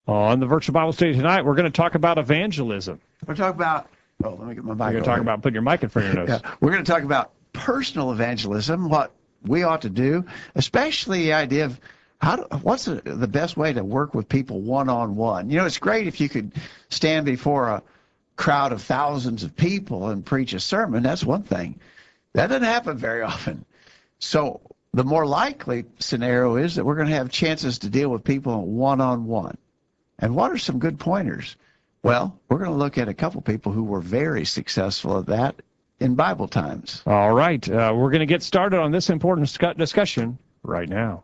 On the virtual Bible study tonight, we're going to talk about evangelism. We're talking about, let me get my mic. We're going to talk about putting your mic in front of your nose. Yeah, we're going to talk about personal evangelism, what we ought to do, especially the idea of what's the best way to work with people one-on-one. You know, it's great if you could stand before a crowd of thousands of people and preach a sermon. That's one thing. That doesn't happen very often. So the more likely scenario is that we're going to have chances to deal with people one-on-one. And what are some good pointers? Well, we're going to look at a couple people who were very successful at that in Bible times. All right. We're going to get started on this important discussion right now.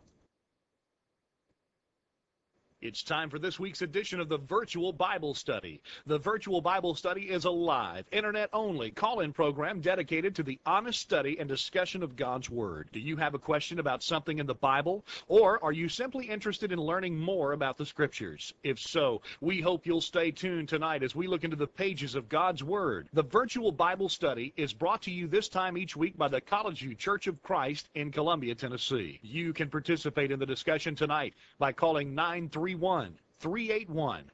It's time for this week's edition of the Virtual Bible Study. The Virtual Bible Study is a live, internet-only call-in program dedicated to the honest study and discussion of God's Word. Do you have a question about something in the Bible, or are you simply interested in learning more about the Scriptures? If so, we hope you'll stay tuned tonight as we look into the pages of God's Word. The Virtual Bible Study is brought to you this time each week by the College View Church of Christ in Columbia, Tennessee. You can participate in the discussion tonight by calling 931-381-4567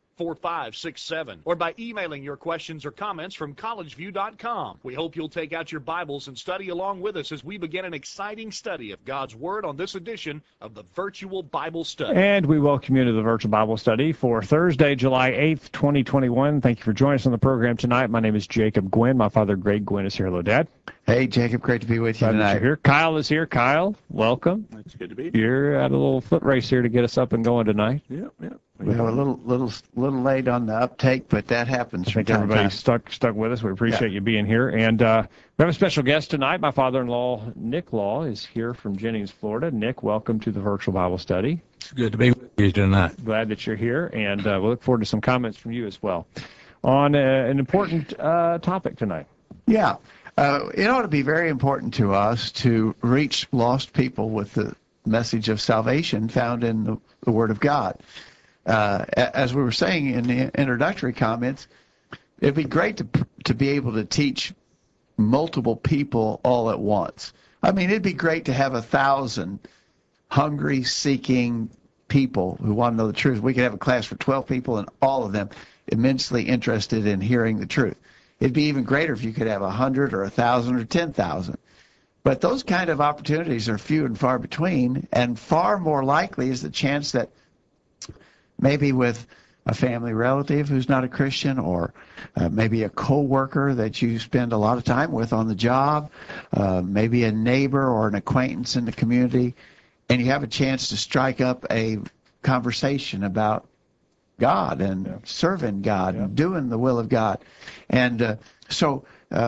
or by emailing your questions or comments from collegeview.com. We hope you'll take out your Bibles and study along with us as we begin an exciting study of God's Word on this edition of the Virtual Bible Study. And we welcome you to the Virtual Bible Study for Thursday, July 8th, 2021. Thank you for joining us on the program tonight. My name is Jacob Gwynn. My father, Greg Gwynn, is here. Hello, Dad. Hey, Jacob, great to be with you Glad tonight. that you're here. Kyle is here. Kyle, welcome. It's good to be. You're at a little foot race here to get us up and going tonight. Yeah. We have a little late on the uptake, but that happens I from think time to time. everybody's stuck with us. We appreciate you being here. And we have a special guest tonight. My father-in-law, Nick Law, is here from Jennings, Florida. Nick, welcome to the Virtual Bible Study. It's good to be with you tonight. Glad that you're here, and we look forward to some comments from you as well on an important topic tonight. Yeah. It ought to be very important to us to reach lost people with the message of salvation found in the Word of God. As we were saying in the introductory comments, it'd be great to be able to teach multiple people all at once. I mean, it'd be great to have 1,000 hungry, seeking people who want to know the truth. We could have a class for 12 people and all of them immensely interested in hearing the truth. It'd be even greater if you could have 100 or 1,000 or 10,000. But those kind of opportunities are few and far between, and far more likely is the chance that maybe with a family relative who's not a Christian, or maybe a co-worker that you spend a lot of time with on the job, maybe a neighbor or an acquaintance in the community, and you have a chance to strike up a conversation about God and serving God and doing the will of God. And so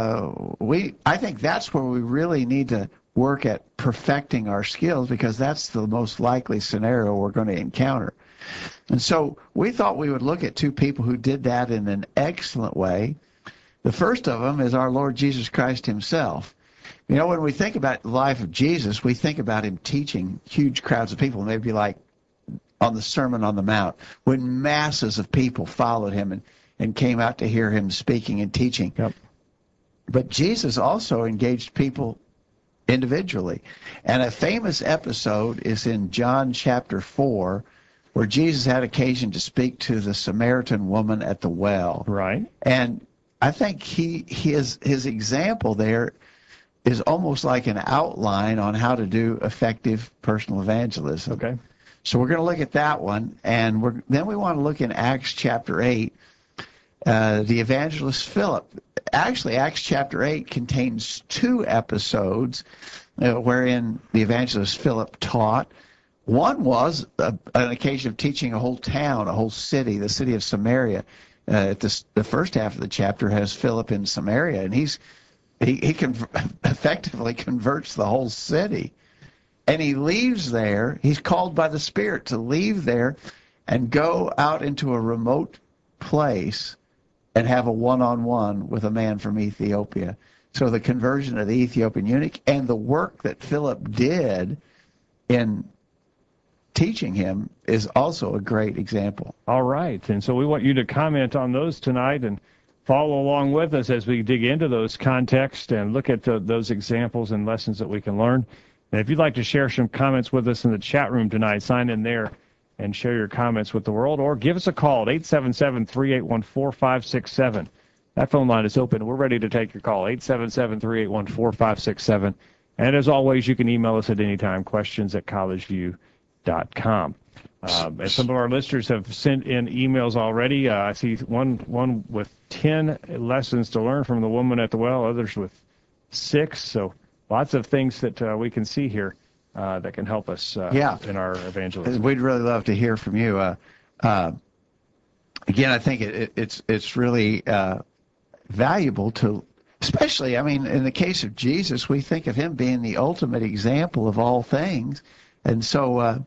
I think that's where we really need to work at perfecting our skills, because that's the most likely scenario we're going to encounter. And so we thought we would look at two people who did that in an excellent way. The first of them is our Lord Jesus Christ himself. You know, when we think about the life of Jesus, we think about him teaching huge crowds of people, maybe like on the Sermon on the Mount, when masses of people followed him and came out to hear him speaking and teaching. Yep. But Jesus also engaged people individually. And a famous episode is in John chapter 4, where Jesus had occasion to speak to the Samaritan woman at the well. Right. And I think his example there is almost like an outline on how to do effective personal evangelism. Okay. So we're going to look at that one, and then we want to look in Acts chapter 8, the evangelist Philip. Actually, Acts chapter 8 contains two episodes wherein the evangelist Philip taught. One was an occasion of teaching a whole town, a whole city, the city of Samaria. The first half of the chapter has Philip in Samaria, and he effectively converts the whole city. And he leaves there. He's called by the Spirit to leave there and go out into a remote place and have a one-on-one with a man from Ethiopia. So the conversion of the Ethiopian eunuch and the work that Philip did in teaching him is also a great example. All right. And so we want you to comment on those tonight and follow along with us as we dig into those contexts and look at those examples and lessons that we can learn. And if you'd like to share some comments with us in the chat room tonight, sign in there and share your comments with the world, or give us a call at 877-381-4567. That phone line is open. We're ready to take your call, 877-381-4567. And as always, you can email us at any time, questions@collegeview.com. And some of our listeners have sent in emails already. I see one with 10 lessons to learn from the woman at the well, others with 6. So lots of things that we can see here that can help us in our evangelism. We'd really love to hear from you. Again, I think it's really valuable to, especially, I mean, in the case of Jesus, we think of him being the ultimate example of all things. And so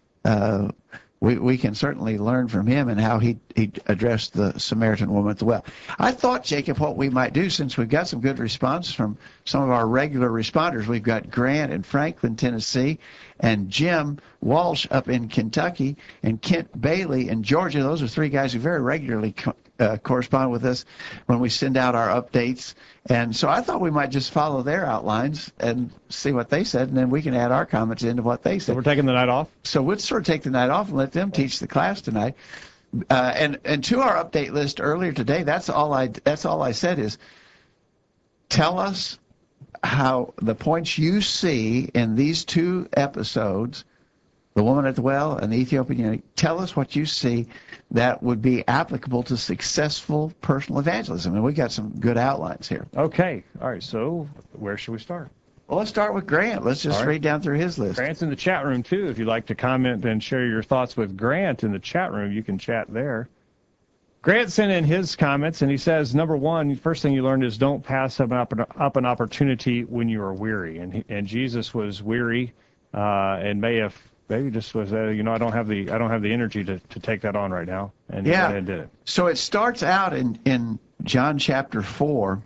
we can certainly learn from him and how he addressed the Samaritan woman at the well. I thought, Jacob, what we might do, since we've got some good response from some of our regular responders, we've got Grant in Franklin, Tennessee, and Jim Walsh up in Kentucky, and Kent Bailey in Georgia. Those are 3 guys who very regularly correspond with us when we send out our updates. And so I thought we might just follow their outlines and see what they said, and then we can add our comments into what they said. So we're taking the night off? So we'd sort of take the night off and let them teach the class tonight. And to our update list earlier today, that's all I said is, tell us how the points you see in these 2 episodes, the woman at the well and the Ethiopian eunuch, tell us what you see that would be applicable to successful personal evangelism. And we got some good outlines here. Okay. All right. So where should we start? Well, let's start with Grant. Let's just read down through his list. Grant's in the chat room, too. If you'd like to comment and share your thoughts with Grant in the chat room, you can chat there. Grant sent in his comments, and he says, number 1, first thing you learned is don't pass up an opportunity when you are weary. And Jesus was weary and maybe just was, I don't have the energy to take that on right now. And he went ahead and did it. So it starts out in John chapter 4.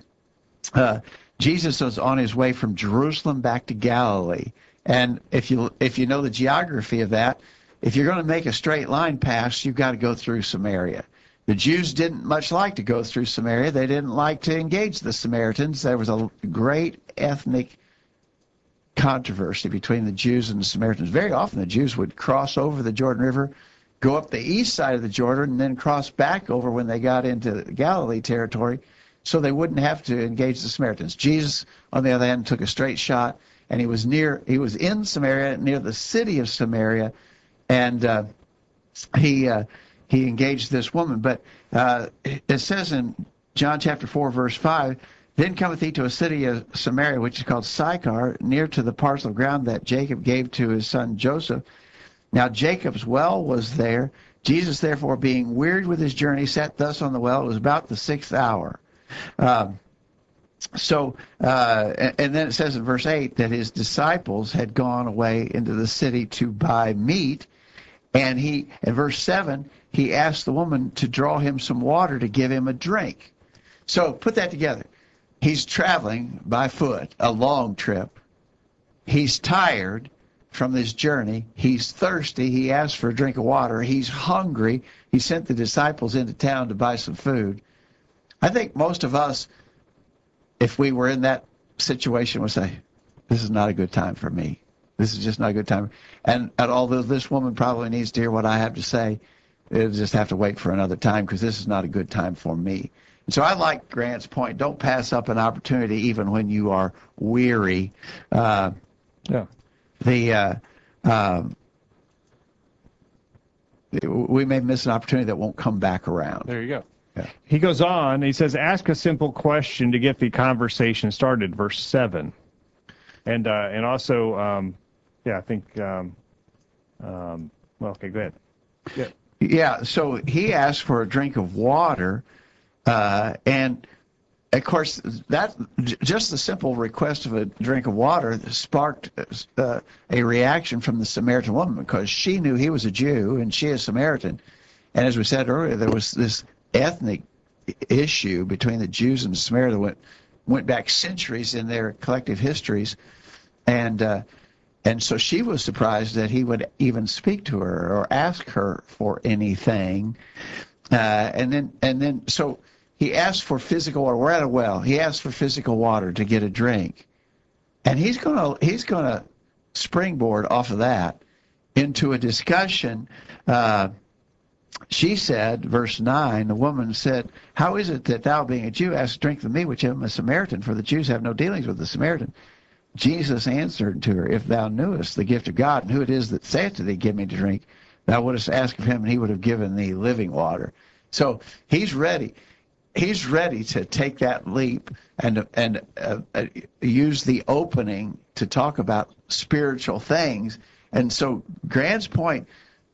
Jesus was on his way from Jerusalem back to Galilee. And if you know the geography of that, if you're going to make a straight line pass, you've got to go through Samaria. The Jews didn't much like to go through Samaria. They didn't like to engage the Samaritans. There was a great ethnic controversy between the Jews and the Samaritans. Very often the Jews would cross over the Jordan River, go up the east side of the Jordan, and then cross back over when they got into Galilee territory, so they wouldn't have to engage the Samaritans. Jesus, on the other hand, took a straight shot, and he was in Samaria, near the city of Samaria, and he engaged this woman. But it says in John chapter 4, verse 5, then cometh he to a city of Samaria, which is called Sychar, near to the parcel of ground that Jacob gave to his son Joseph. Now Jacob's well was there. Jesus, therefore, being wearied with his journey, sat thus on the well. It was about the 6th hour. And then it says in verse 8 that his disciples had gone away into the city to buy meat. And in verse 7, he asked the woman to draw him some water to give him a drink. So put that together. He's traveling by foot, a long trip. He's tired from this journey. He's thirsty. He asked for a drink of water. He's hungry. He sent the disciples into town to buy some food. I think most of us, if we were in that situation, would say, this is not a good time for me. This is just not a good time. And although this woman probably needs to hear what I have to say, it'll just have to wait for another time, because this is not a good time for me. And so I like Grant's point. Don't pass up an opportunity even when you are weary. We may miss an opportunity that won't come back around. There you go. Yeah. He goes on, he says, ask a simple question to get the conversation started, verse 7. And also, I think, well, okay, go ahead. Yeah, so he asked for a drink of water, and of course, that just the simple request of a drink of water sparked a reaction from the Samaritan woman, because she knew he was a Jew and she is Samaritan. And as we said earlier, there was this ethnic issue between the Jews and the Samaritans that went back centuries in their collective histories, and so she was surprised that he would even speak to her or ask her for anything, and then so he asked for physical water. We're at a well. He asked for physical water to get a drink, and he's gonna springboard off of that into a discussion. She said, verse 9, the woman said, "How is it that thou, being a Jew, askest drink of me, which am a Samaritan? For the Jews have no dealings with the Samaritan." Jesus answered to her, "If thou knewest the gift of God, and who it is that saith to thee, Give me to drink, thou wouldst ask of him, and he would have given thee living water." So he's ready. He's ready to take that leap and use the opening to talk about spiritual things. And so Grant's point,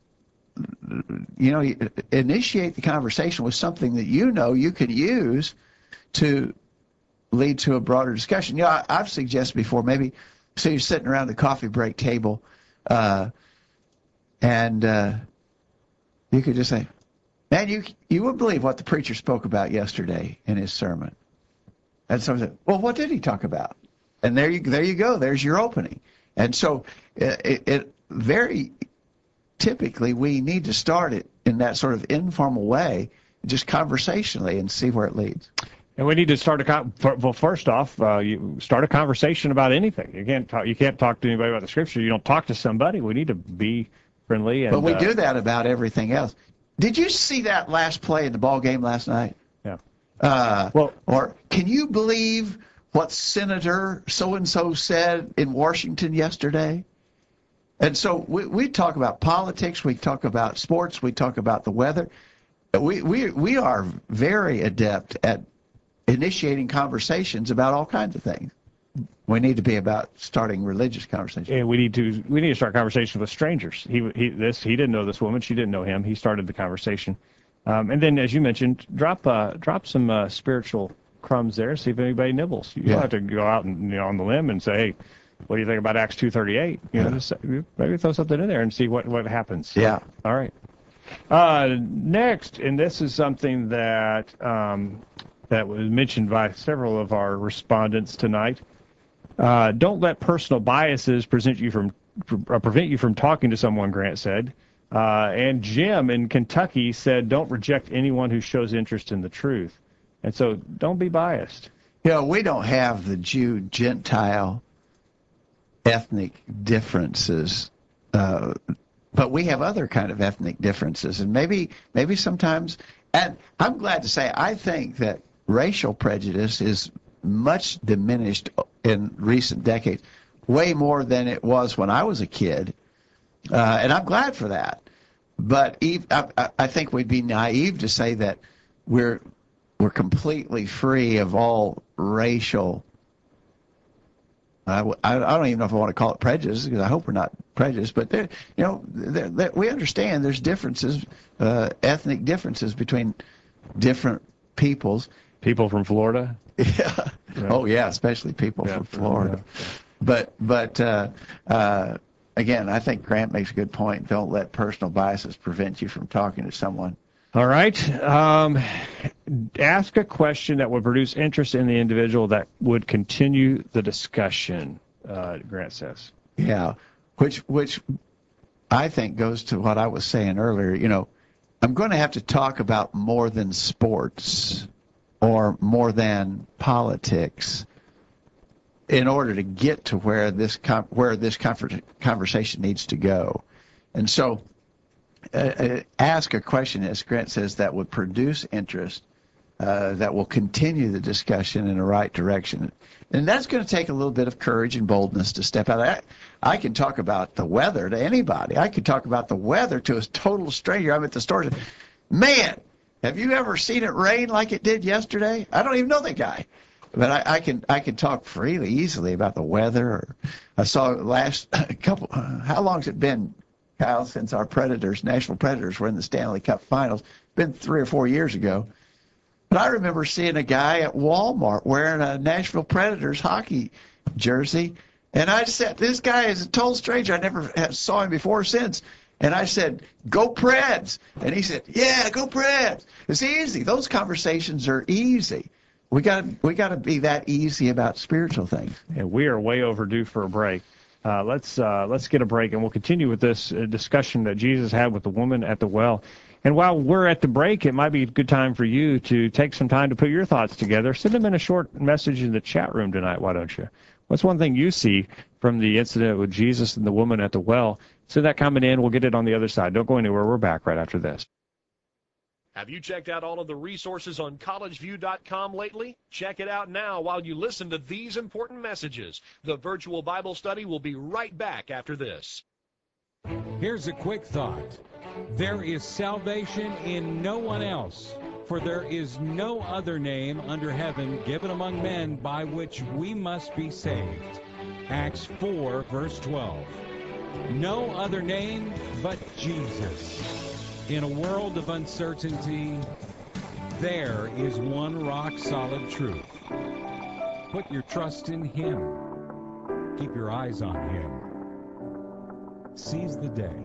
initiate the conversation with something that you could use to lead to a broader discussion. I've suggested before, maybe, so you're sitting around the coffee break table, and you could just say, "Man, you wouldn't believe what the preacher spoke about yesterday in his sermon." And someone said, "Well, what did he talk about?" And there you go. There's your opening. And so it very typically we need to start it in that sort of informal way, just conversationally, and see where it leads. And we need to start first off, you start a conversation about anything. You can't talk to anybody about the scripture. You don't talk to somebody. We need to be friendly. And, but we do that about everything else. Did you see that last play in the ball game last night? Yeah. Or can you believe what Senator so-and-so said in Washington yesterday? And so we talk about politics, we talk about sports, we talk about the weather. We are very adept at initiating conversations about all kinds of things. We need to be about starting religious conversations. And we need to start conversations with strangers. He didn't know this woman, she didn't know him. He started the conversation, and then, as you mentioned, drop some spiritual crumbs there. See if anybody nibbles. You don't have to go out and on the limb and say, "Hey, what do you think about Acts 2:38?" Just maybe throw something in there and see what happens. Yeah. All right. Next, and this is something that was mentioned by several of our respondents tonight. Don't let personal biases prevent you from talking to someone, Grant said. And Jim in Kentucky said, "Don't reject anyone who shows interest in the truth." And so don't be biased. We don't have the Jew-Gentile ethnic differences, but we have other kind of ethnic differences. And maybe sometimes, and I'm glad to say, I think that racial prejudice is much diminished in recent decades, way more than it was when I was a kid, and I'm glad for that. But I think we'd be naive to say that we're completely free of all racial. I don't even know if I want to call it prejudice, because I hope we're not prejudiced. But we understand there's differences, ethnic differences between different peoples. People from Florida. Yeah. Oh yeah, especially people from Florida. Yeah. But again, I think Grant makes a good point. Don't let personal biases prevent you from talking to someone. All right. Ask a question that would produce interest in the individual that would continue the discussion, Grant says. Yeah, which I think goes to what I was saying earlier. I'm going to have to talk about more than sports or more than politics in order to get to where this conversation needs to go. And so ask a question, as Grant says, that would produce interest, that will continue the discussion in the right direction. And that's going to take a little bit of courage and boldness to step out. I can talk about the weather to anybody. I could talk about the weather to a total stranger. I'm at the store. Man, have you ever seen it rain like it did yesterday? I don't even know that guy. But I can talk freely, easily about the weather. Or I saw last couple, how long's it been, Kyle, since our National Predators were in the Stanley Cup Finals? It's been 3 or 4 years ago. But I remember seeing a guy at Walmart wearing a Nashville Predators hockey jersey. And I said, this guy is a total stranger. I never saw him before or since. And I said, "Go Preds." And he said, "Yeah, go Preds." It's easy. Those conversations are easy. We got to be that easy about spiritual things. And we are way overdue for a break. Let's get a break, and we'll continue with this discussion that Jesus had with the woman at the well. And while we're at the break, it might be a good time for you to take some time to put your thoughts together. Send them in a short message in the chat room tonight, why don't you? What's one thing you see from the incident with Jesus and the woman at the well Send that comment in. We'll get it on the other side. Don't go anywhere. We're back right after this. Have you checked out all of the resources on collegeview.com lately? Check it out now while you listen to these important messages. The virtual Bible study will be right back after this. Here's a quick thought. There is salvation in no one else, for there is no other name under heaven given among men by which we must be saved. Acts 4, verse 12. No other name but Jesus. In a world of uncertainty, there is one rock-solid truth. Put your trust in Him. Keep your eyes on Him. Seize the day.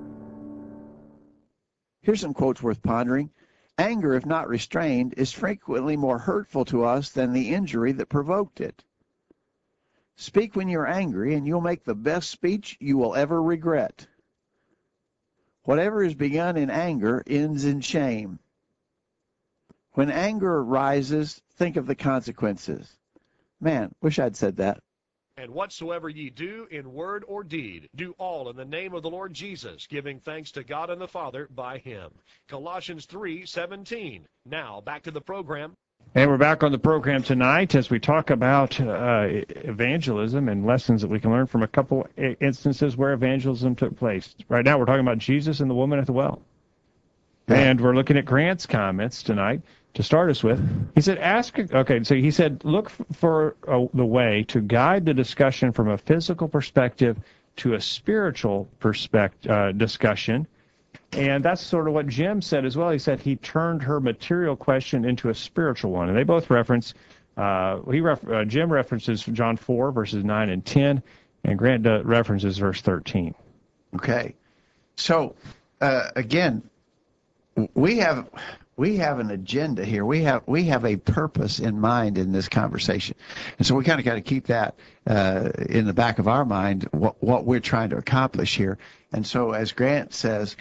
Here's some quotes worth pondering. Anger, if not restrained, is frequently more hurtful to us than the injury that provoked it. Speak when you're angry, and you'll make the best speech you will ever regret. Whatever is begun in anger ends in shame. When anger rises, think of the consequences. Man, wish I'd said that. And whatsoever ye do in word or deed, do all in the name of the Lord Jesus, giving thanks to God and the Father by Him. Colossians 3:17. Now, back to the program. And we're back on the program tonight as we talk about evangelism and lessons that we can learn from a couple instances where evangelism took place. Right now we're talking about Jesus and the woman at the well. And we're looking at Grant's comments tonight to start us with. He said, he said, look for the way to guide the discussion from a physical perspective to a spiritual discussion. And that's sort of what Jim said as well. He said he turned her material question into a spiritual one. And they both reference, Jim references John 4, verses 9 and 10, and Grant references verse 13. Okay. So, again, we have an agenda here. We have a purpose in mind in this conversation. And so we kind of got to keep that in the back of our mind, what we're trying to accomplish here. And so as Grant says,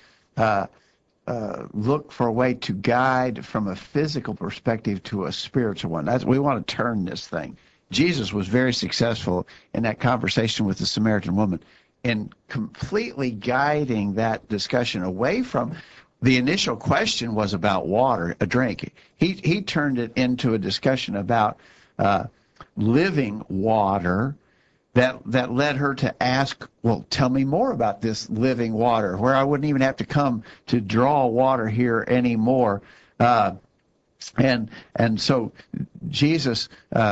look for a way to guide from a physical perspective to a spiritual one. We want to turn this thing. Jesus was very successful in that conversation with the Samaritan woman in completely guiding that discussion away from the initial question was about water, a drink. He turned it into a discussion about living water that led her to ask, well, tell me more about this living water, where I wouldn't even have to come to draw water here anymore. And so Jesus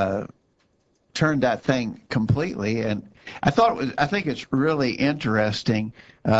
turned that thing completely. And I think it's really interesting.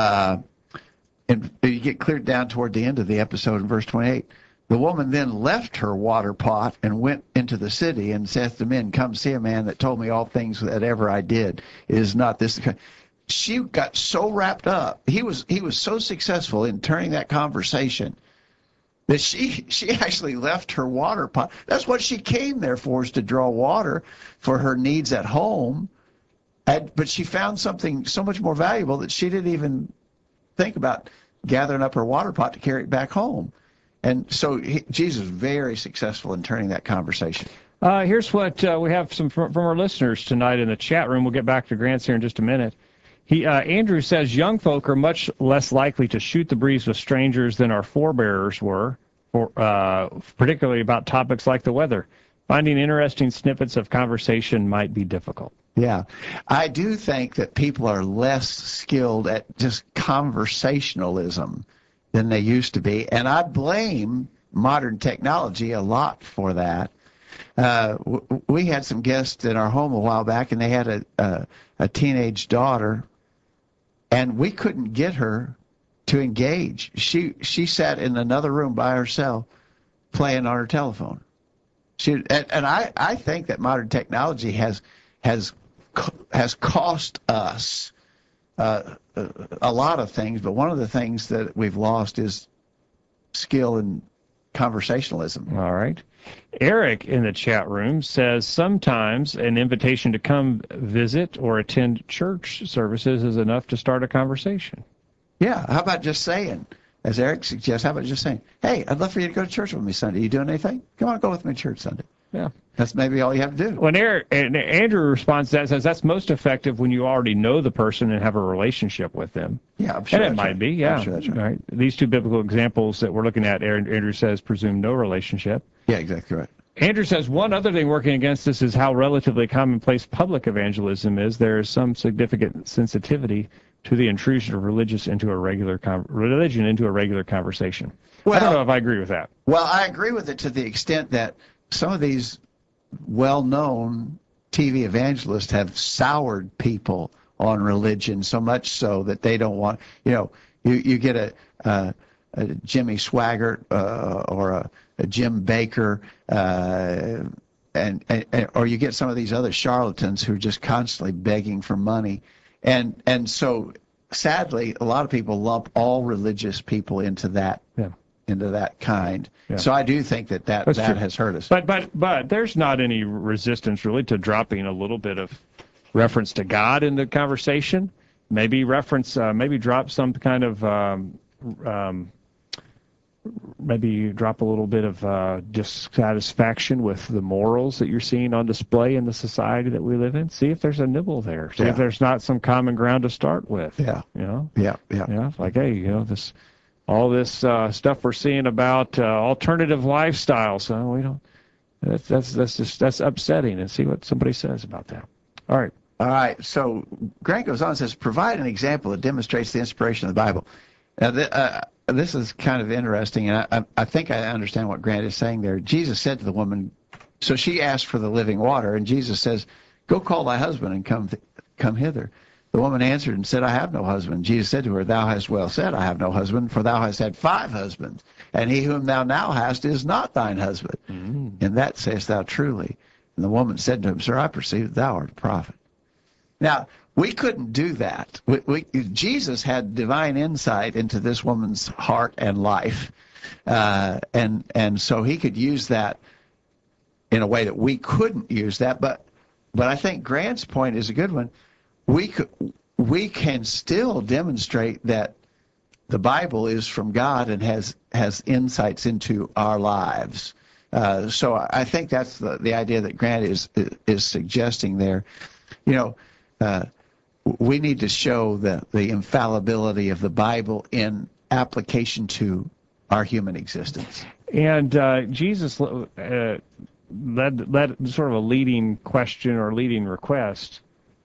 And you get cleared down toward the end of the episode in verse 28. The woman then left her water pot and went into the city and saith to men, come see a man that told me all things that ever I did. Is not this the kind? She got so wrapped up. He was so successful in turning that conversation that she actually left her water pot. That's what she came there for, is to draw water for her needs at home. But she found something so much more valuable that she didn't even think about gathering up her water pot to carry it back home. And so Jesus was very successful in turning that conversation. Here's what we have from our listeners tonight in the chat room. We'll get back to Grant's here in just a minute. Andrew says young folk are much less likely to shoot the breeze with strangers than our forebears were, particularly about topics like the weather. Finding interesting snippets of conversation might be difficult. Yeah, I do think that people are less skilled at just conversationalism than they used to be, and I blame modern technology a lot for that. We had some guests in our home a while back, and they had a teenage daughter, and we couldn't get her to engage. She sat in another room by herself playing on her telephone. I think that modern technology has cost us a lot of things, but one of the things that we've lost is skill in conversationalism. All right. Eric in the chat room says sometimes an invitation to come visit or attend church services is enough to start a conversation. Yeah, how about just saying, as Eric suggests, how about just saying, hey, I'd love for you to go to church with me Sunday. You doing anything? Come on, go with me to church Sunday. Yeah. That's maybe all you have to do. When Andrew responds to that, says that's most effective when you already know the person and have a relationship with them. Yeah, I'm sure And it that's might right. be, yeah. I'm sure that's right. Right. These two biblical examples that we're looking at, Andrew says, presume no relationship. Yeah, exactly right. Andrew says one other thing working against this is how relatively commonplace public evangelism is. There is some significant sensitivity to the intrusion of religion into a regular conversation. I don't know if I agree with that. Well, I agree with it to the extent that some of these well-known TV evangelists have soured people on religion so much so that they don't want, you get a Jimmy Swaggart or a Jim Baker, or you get some of these other charlatans who are just constantly begging for money. And so sadly, a lot of people lump all religious people into that. Yeah. Into that kind. Yeah. So I do think that has hurt us. But there's not any resistance really to dropping a little bit of reference to God in the conversation. Maybe maybe drop some kind of maybe drop a little bit of dissatisfaction with the morals that you're seeing on display in the society that we live in. See if there's a nibble there. See if there's not some common ground to start with. Yeah. Yeah. Like, hey, all this stuff we're seeing about alternative lifestyles. We don't. That's upsetting. And see what somebody says about that. All right. So Grant goes on and says, provide an example that demonstrates the inspiration of the Bible. Now, this is kind of interesting, and I think I understand what Grant is saying there. Jesus said to the woman, so she asked for the living water, and Jesus says, "Go call thy husband and come hither." The woman answered and said, "I have no husband." Jesus said to her, "Thou hast well said, I have no husband, for thou hast had 5 husbands, and he whom thou now hast is not thine husband. And that sayest thou truly." And the woman said to him, "Sir, I perceive that thou art a prophet." Now, we couldn't do that. Jesus had divine insight into this woman's heart and life, and so he could use that in a way that we couldn't use that. But I think Grant's point is a good one. We can still demonstrate that the Bible is from God and has insights into our lives. So I think that's the idea that Grant is suggesting there. We need to show the infallibility of the Bible in application to our human existence. And Jesus led sort of a leading question or leading request.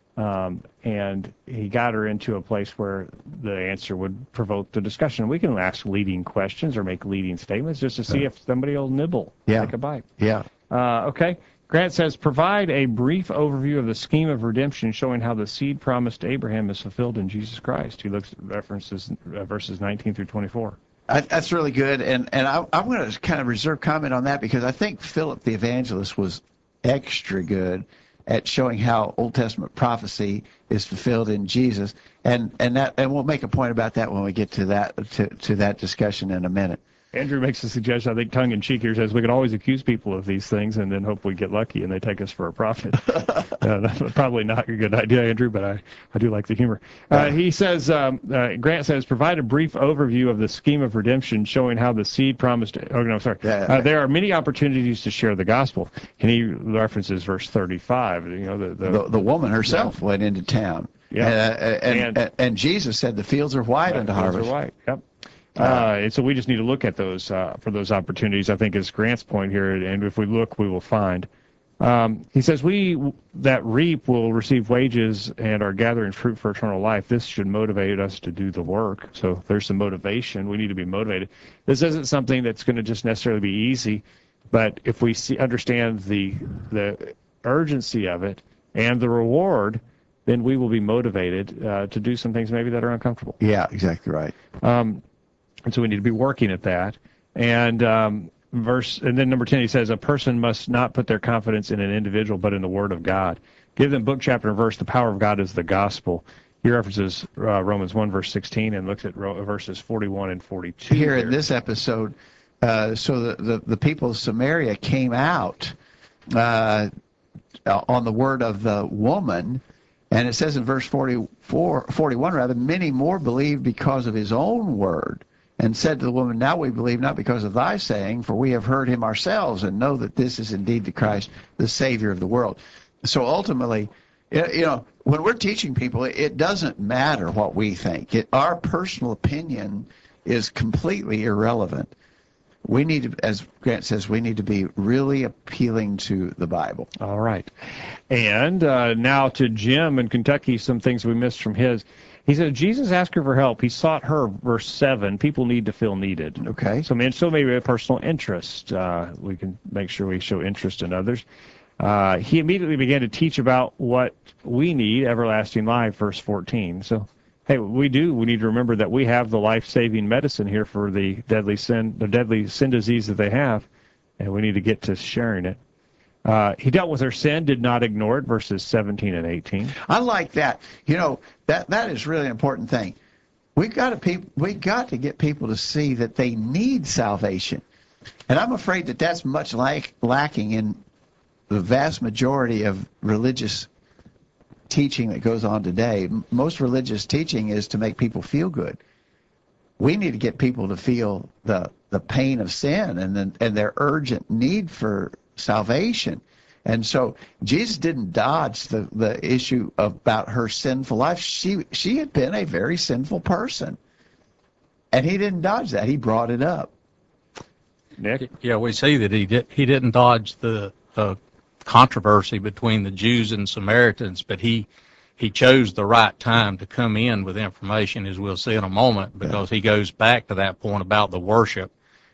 And he got her into a place where the answer would provoke the discussion. We can ask leading questions or make leading statements just to see if somebody will nibble, take a bite. Yeah. Okay. Grant says, provide a brief overview of the scheme of redemption showing how the seed promised to Abraham is fulfilled in Jesus Christ. He looks at references verses 19 through 24. That's really good. And I'm going to kind of reserve comment on that because I think Philip the Evangelist was extra good at showing how Old Testament prophecy is fulfilled in Jesus, and we'll make a point about that when we get to that discussion in a minute. Andrew makes a suggestion, I think tongue-in-cheek here, says we can always accuse people of these things and then hope we get lucky and they take us for a prophet. That's probably not a good idea, Andrew, but I do like the humor. He says, Grant says, provide a brief overview of the scheme of redemption showing how the seed promised. There are many opportunities to share the gospel. And he references verse 35. The woman herself went into town. Yeah. And Jesus said the fields are white unto harvest. Fields are white, yep. And so we just need to look at those for those opportunities, I think is Grant's point here, and if we look, we will find. He says, we that reap will receive wages and are gathering fruit for eternal life. This should motivate us to do the work. So there's some motivation. We need to be motivated. This isn't something that's going to just necessarily be easy, but if we understand the urgency of it and the reward, then we will be motivated to do some things maybe that are uncomfortable. Yeah, exactly right. And so we need to be working at that. And then number 10, he says, a person must not put their confidence in an individual, but in the Word of God. Give them book, chapter, and verse. The power of God is the gospel. He references Romans 1, verse 16, and looks at verses 41 and 42. Here in this episode, so the people of Samaria came out on the word of the woman, and it says in verse 41, many more believed because of his own word. and said to the woman, now we believe not because of thy saying, for we have heard him ourselves and know that this is indeed the Christ, the Savior of the world. So ultimately, when we're teaching people, it doesn't matter what we think. Our personal opinion is completely irrelevant. We need to, as Grant says, we need to be really appealing to the Bible. All right. And now to Jim in Kentucky, some things we missed from his. He said, Jesus asked her for help. He sought her, verse 7. People need to feel needed. Okay. So maybe a personal interest. We can make sure we show interest in others. He immediately began to teach about what we need, everlasting life, verse 14. So, hey, we need to remember that we have the life-saving medicine here for the deadly sin disease that they have, and we need to get to sharing it. He dealt with her sin, did not ignore it, verses 17 and 18. I like that. That is really an important thing. We got to get people to see that they need salvation, and I'm afraid that that's much lacking in the vast majority of religious teaching that goes on today. Most religious teaching is to make people feel good. We need to get people to feel the pain of sin and their urgent need for salvation. And so Jesus didn't dodge the issue about her sinful life. She had been a very sinful person, and he didn't dodge that. He brought it up. Nick? Yeah, we see that he didn't dodge the controversy between the Jews and Samaritans, but he chose the right time to come in with information, as we'll see in a moment, because he goes back to that point about the worship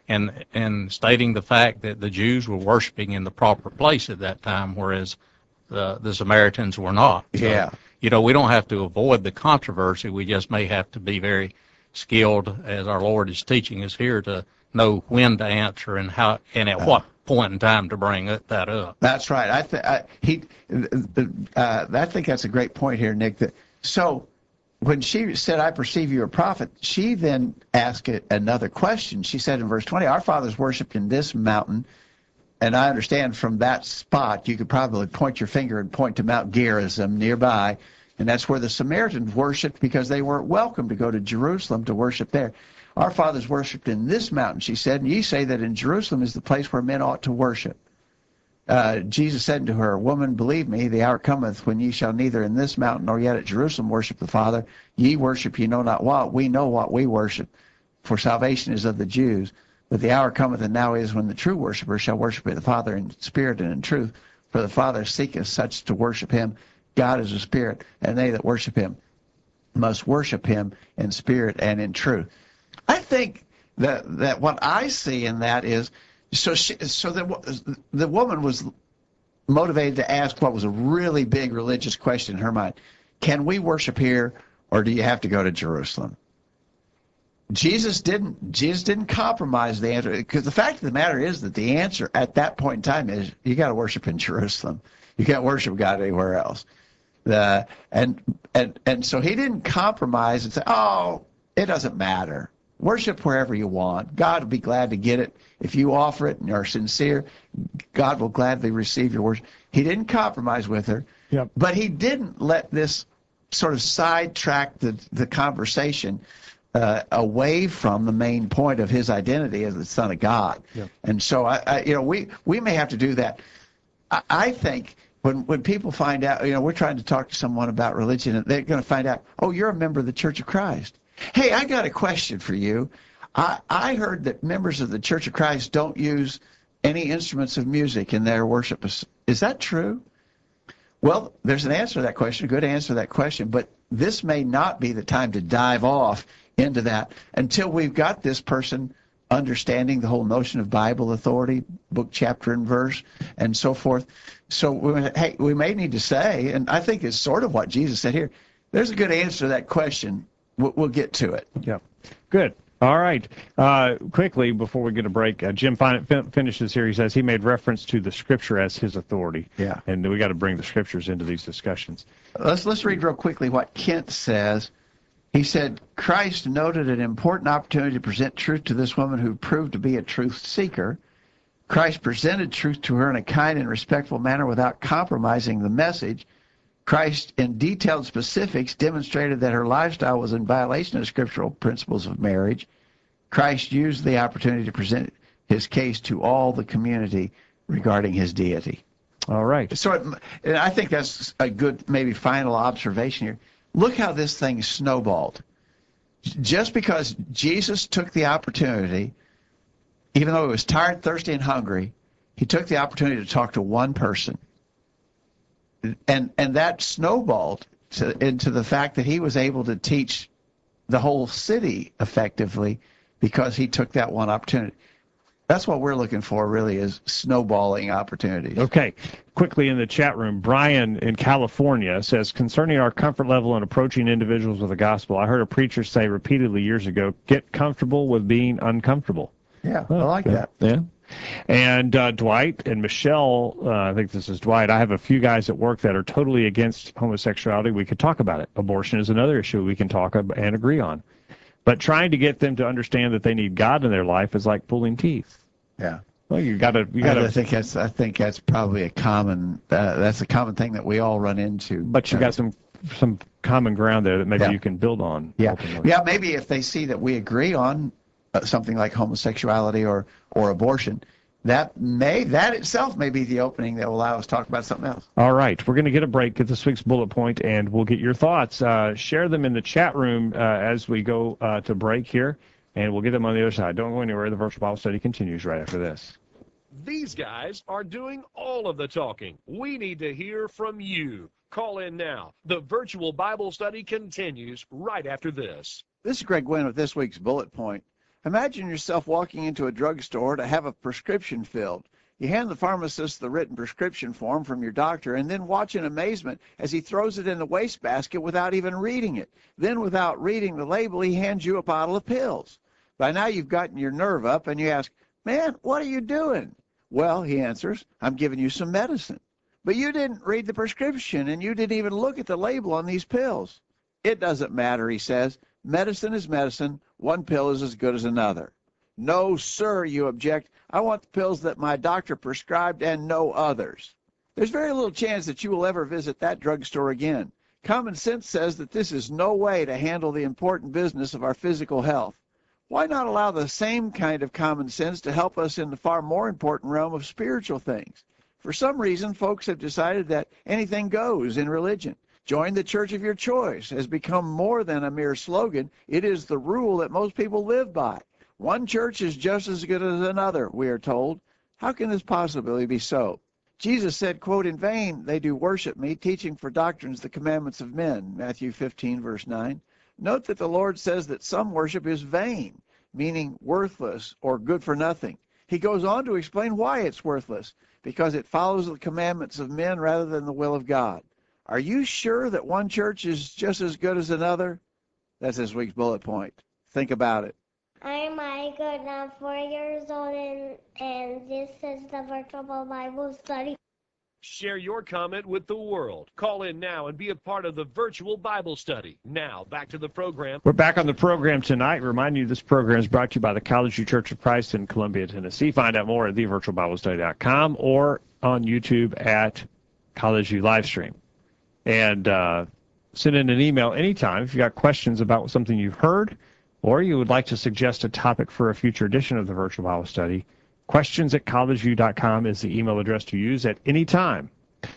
and stating the fact that the Jews were worshiping in the proper place at that time, whereas the Samaritans were not. So, Yeah. we don't have to avoid the controversy. We just may have to be very skilled, as our Lord is teaching us here, to know when to answer and how and at what point in time to bring that up. That's right. I think that's a great point here, Nick. So when she said, I perceive you're a prophet, she then asked another question. She said in verse 20, our fathers worshipped in this mountain, and I understand from that spot you could probably point your finger and point to Mount Gerizim nearby, and that's where the Samaritans worshipped because they weren't welcome to go to Jerusalem to worship there. Our fathers worshipped in this mountain, she said, and ye say that in Jerusalem is the place where men ought to worship. Jesus said to her, woman, believe me, the hour cometh when ye shall neither in this mountain nor yet at Jerusalem worship the Father. Ye worship ye know not what. We know what we worship, for salvation is of the Jews. But the hour cometh, and now is, when the true worshippers shall worship the Father in spirit and in truth. For the Father seeketh such to worship him. God is a spirit, and they that worship him must worship him in spirit and in truth. I think that what I see in that is, so the woman was motivated to ask what was a really big religious question in her mind. Can we worship here, or do you have to go to Jerusalem? Jesus didn't compromise the answer, because the fact of the matter is that the answer at that point in time is you got to worship in Jerusalem. You can't worship God anywhere else. And so he didn't compromise and say, oh, it doesn't matter. Worship wherever you want. God will be glad to get it. If you offer it and are sincere, God will gladly receive your worship. He didn't compromise with her, but he didn't let this sort of sidetrack the conversation away from the main point of his identity as the Son of God. And so, we may have to do that. I think when people find out, we're trying to talk to someone about religion, and they're going to find out, oh, you're a member of the Church of Christ. Hey, I got a question for you. I heard that members of the Church of Christ don't use any instruments of music in their worship. Is that true? Well, there's an answer to that question, a good answer to that question, but this may not be the time to dive off into that until we've got this person understanding the whole notion of Bible authority, book, chapter, and verse, and so forth. So, we may need to say, and I think it's sort of what Jesus said here, there's a good answer to that question. We'll get to it. Yeah. Good. All right. Quickly, before we get a break, Jim finishes here. He says he made reference to the Scripture as his authority. Yeah. And we got to bring the Scriptures into these discussions. Let's read real quickly what Kent says. He said, Christ noted an important opportunity to present truth to this woman who proved to be a truth seeker. Christ presented truth to her in a kind and respectful manner without compromising the message. Christ, in detailed specifics, demonstrated that her lifestyle was in violation of scriptural principles of marriage. Christ used the opportunity to present his case to all the community regarding his deity. All right. So and I think that's a good maybe final observation here. Look how this thing snowballed. Just because Jesus took the opportunity, even though he was tired, thirsty, and hungry, he took the opportunity to talk to one person. And that snowballed into the fact that he was able to teach the whole city effectively because he took that one opportunity. That's what we're looking for, really, is snowballing opportunities. Okay. Quickly in the chat room, Brian in California says, concerning our comfort level in approaching individuals with the gospel, I heard a preacher say repeatedly years ago, get comfortable with being uncomfortable. Yeah, I like that. Yeah. And Dwight and Michelle, I think this is Dwight, I have a few guys at work that are totally against homosexuality. We could talk about it. Abortion is another issue we can talk and agree on. But trying to get them to understand that they need God in their life is like pulling teeth. Yeah. Well, you got to. I think that's probably a common. That's a common thing that we all run into. But you got some common ground there that maybe you can build on. Yeah. Ultimately. Yeah. Maybe if they see that we agree on something like homosexuality or abortion, that itself may be the opening that will allow us to talk about something else. All right, we're going to get a break, get this week's bullet point, and we'll get your thoughts. Share them in the chat room as we go to break here, and we'll get them on the other side. Don't go anywhere. The Virtual Bible Study continues right after this. These guys are doing all of the talking. We need to hear from you. Call in now. The Virtual Bible Study continues right after this. This is Greg Gwynn with this week's bullet point. Imagine yourself walking into a drugstore to have a prescription filled. You hand the pharmacist the written prescription form from your doctor and then watch in amazement as he throws it in the wastebasket without even reading it. Then, without reading the label, he hands you a bottle of pills. By now, you've gotten your nerve up and you ask, "Man, what are you doing?" "Well," he answers, "I'm giving you some medicine." "But you didn't read the prescription and you didn't even look at the label on these pills." "It doesn't matter," he says. "Medicine is medicine. One pill is as good as another." "No, sir," you object. "I want the pills that my doctor prescribed and no others." There's very little chance that you will ever visit that drugstore again. Common sense says that this is no way to handle the important business of our physical health. Why not allow the same kind of common sense to help us in the far more important realm of spiritual things? For some reason, folks have decided that anything goes in religion. Join the church of your choice has become more than a mere slogan. It is the rule that most people live by. One church is just as good as another, we are told. How can this possibly be so? Jesus said, quote, "In vain they do worship me, teaching for doctrines the commandments of men," Matthew 15, verse 9. Note that the Lord says that some worship is vain, meaning worthless or good for nothing. He goes on to explain why it's worthless, because it follows the commandments of men rather than the will of God. Are you sure that one church is just as good as another? That's this week's bullet point. Think about it. I'm Micah, and I'm 4 years old, and this is the Virtual Bible Study. Share your comment with the world. Call in now and be a part of the Virtual Bible Study. Now, back to the program. We're back on the program tonight. Remind you this program is brought to you by the College View Church of Christ in Columbia, Tennessee. Find out more at thevirtualbiblestudy.com or on YouTube at College View Livestream. And send in an email anytime if you've got questions about something you've heard or you would like to suggest a topic for a future edition of the Virtual Bible Study. Questions@collegeview.com is the email address to use at any time.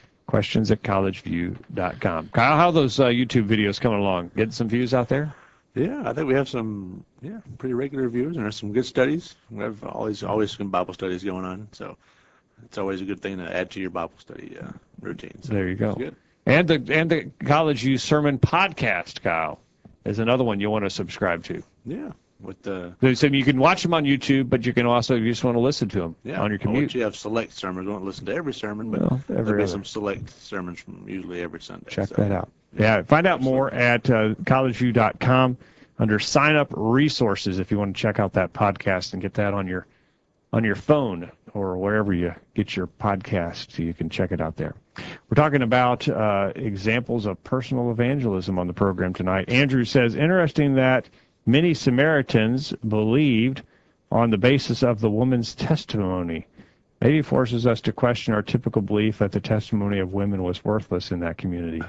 Questions@collegeview.com. Kyle, how are those YouTube videos coming along? Getting some views out there? Yeah, I think we have some pretty regular viewers, and there's some good studies. We have always some Bible studies going on, so it's always a good thing to add to your Bible study routine. So there you go. it's good. And the College View Sermon Podcast, Kyle, is another one you want to subscribe to. Yeah, with the So you can watch them on YouTube, but you can also, if you just want to listen to them on your commute. You have select sermons. We don't listen to every sermon, but Well, there'll be other. some select sermons from usually every Sunday. Check so. that out. Yeah, find out more at collegeview.com under sign up resources if you want to check out that podcast and get that on your phone or wherever you get your podcast so you can check it out there. We're talking about examples of personal evangelism on the program tonight. Andrew says, interesting that many Samaritans believed on the basis of the woman's testimony. Maybe forces us to question our typical belief that the testimony of women was worthless in that community.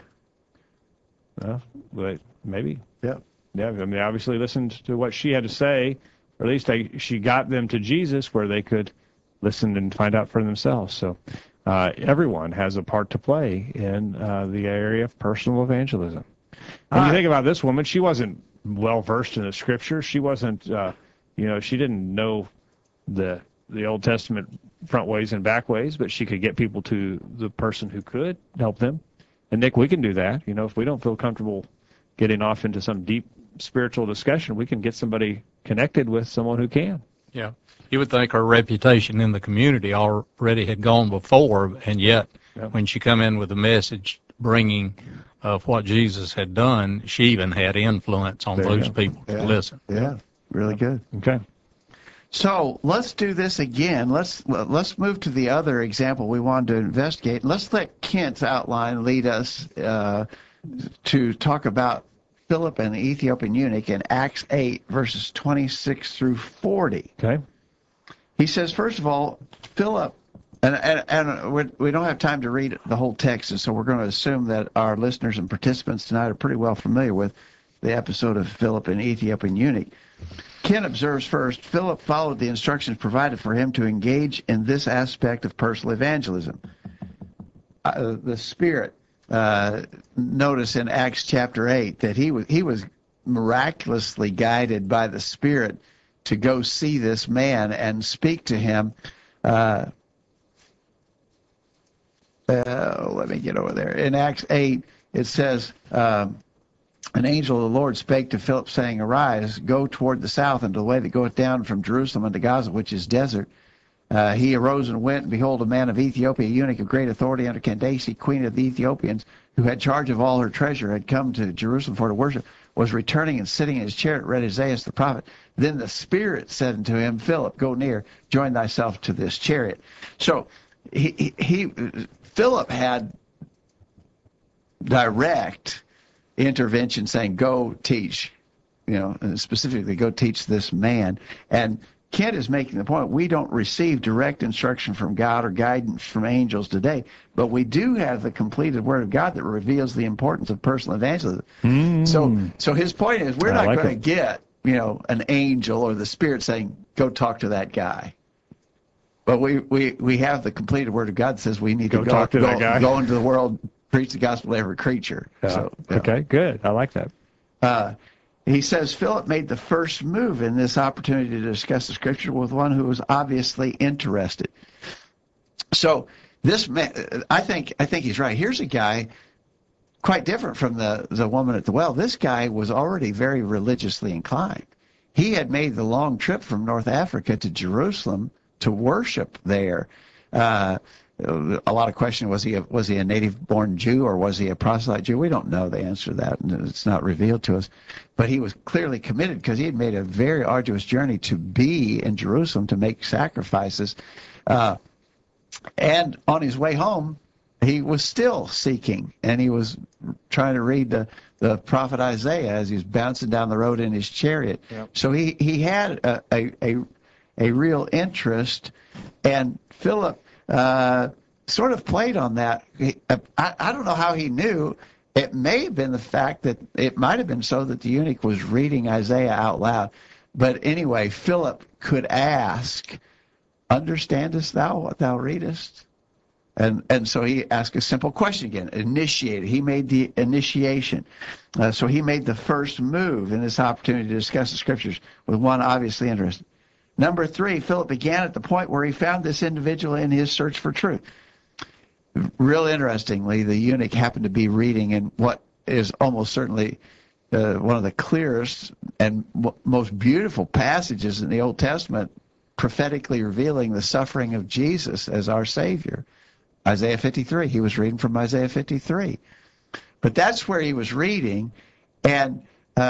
But maybe. Yeah. Yeah, I mean, they obviously listened to what she had to say, or at least she got them to Jesus where they could listen and find out for themselves. So everyone has a part to play in the area of personal evangelism. And you think about this woman, she wasn't well versed in the scripture. She wasn't, she didn't know the Old Testament front ways and back ways, but she could get people to the person who could help them. And Nick, we can do that. If we don't feel comfortable getting off into some deep spiritual discussion, we can get somebody connected with someone who can. Yeah. You would think her reputation in the community already had gone before, and yet when she come in with a message bringing of what Jesus had done, she even had influence on those people to listen. Yeah, really good. Okay. So let's do this again. Let's move to the other example we wanted to investigate. Let's let Kent's outline lead us to talk about Philip and the Ethiopian eunuch in Acts 8, verses 26 through 40. Okay. He says, first of all, Philip, and we don't have time to read the whole text, and so we're going to assume that our listeners and participants tonight are pretty well familiar with the episode of Philip and Ethiopian eunuch. Kent observes first, Philip followed the instructions provided for him to engage in this aspect of personal evangelism. The Spirit, notice in Acts chapter 8 that he was miraculously guided by the Spirit to go see this man and speak to him. Let me get over there. In Acts 8, it says, an angel of the Lord spake to Philip, saying, Arise, go toward the south, into the way that goeth down from Jerusalem unto Gaza, which is desert. He arose and went, and behold, a man of Ethiopia, a eunuch of great authority under Candace, queen of the Ethiopians, who had charge of all her treasure, had come to Jerusalem for to worship, was returning and sitting in his chariot, read Isaiah the prophet. Then the Spirit said unto him, Philip, go near, join thyself to this chariot. So Philip had direct intervention saying, go teach, specifically go teach this man. And Kent is making the point, we don't receive direct instruction from God or guidance from angels today, but we do have the completed Word of God that reveals the importance of personal evangelism. So his point is, we're not going to get, an angel or the Spirit saying, go talk to that guy. But we have the completed Word of God that says we need to talk to that guy. Go into the world, preach the gospel to every creature. Okay, good. I like that. He says Philip made the first move in this opportunity to discuss the scripture with one who was obviously interested. So this man, I think he's right. Here's a guy quite different from the woman at the well. This guy was already very religiously inclined. He had made the long trip from North Africa to Jerusalem to worship there. A lot of question, was he a native-born Jew or was he a proselyte Jew? We don't know the answer to that, and it's not revealed to us. But he was clearly committed because he had made a very arduous journey to be in Jerusalem to make sacrifices. And on his way home, he was still seeking, and he was trying to read the prophet Isaiah as he was bouncing down the road in his chariot. Yep. So he had a real interest, and Philip sort of played on that. I don't know how he knew. It may have been the fact that it might have been so that the eunuch was reading Isaiah out loud. But anyway, Philip could ask, understandest thou what thou readest? And so he asked a simple question again, initiated. He made the initiation. So he made the first move in this opportunity to discuss the scriptures with one obviously interested. Number 3, Philip began at the point where he found this individual in his search for truth. Real interestingly, the eunuch happened to be reading in what is almost certainly one of the clearest and most beautiful passages in the Old Testament, prophetically revealing the suffering of Jesus as our Savior. Isaiah 53. He was reading from Isaiah 53. But that's where he was reading, and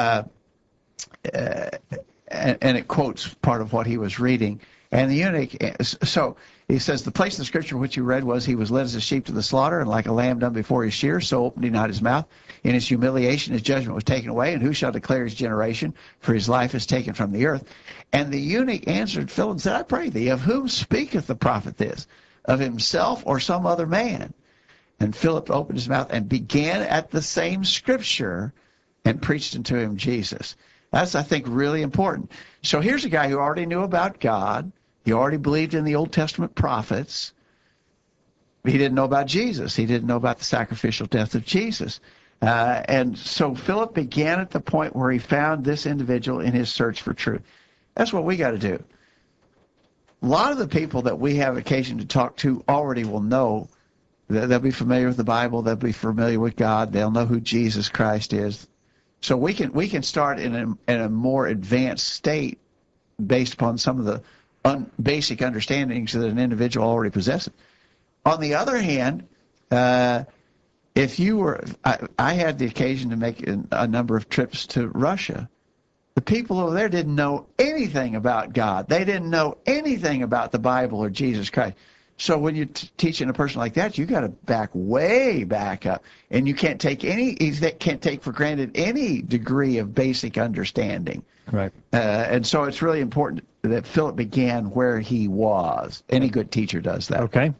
it quotes part of what he was reading. And the eunuch, so he says, the place in the scripture which you read was, he was led as a sheep to the slaughter, and like a lamb done before his shears, so opened he not his mouth. In his humiliation his judgment was taken away, and who shall declare his generation? For his life is taken from the earth. And the eunuch answered Philip and said, I pray thee, of whom speaketh the prophet this? Of himself or some other man? And Philip opened his mouth and began at the same scripture and preached unto him Jesus. That's, I think, really important. So here's a guy who already knew about God. He already believed in the Old Testament prophets. He didn't know about Jesus. He didn't know about the sacrificial death of Jesus. And so Philip began at the point where he found this individual in his search for truth. That's what we got to do. A lot of the people that we have occasion to talk to already will know. They'll be familiar with the Bible. They'll be familiar with God. They'll know who Jesus Christ is. So we can start in a more advanced state based upon some of the basic understandings that an individual already possesses. On the other hand, if you were, I had the occasion to make a number of trips to Russia. The people over there didn't know anything about God. They didn't know anything about the Bible or Jesus Christ. So when you're teaching a person like that, you got to way back up, and you can't take for granted any degree of basic understanding. Right. And so it's really important that Philip began where he was. Any good teacher does that. Okay.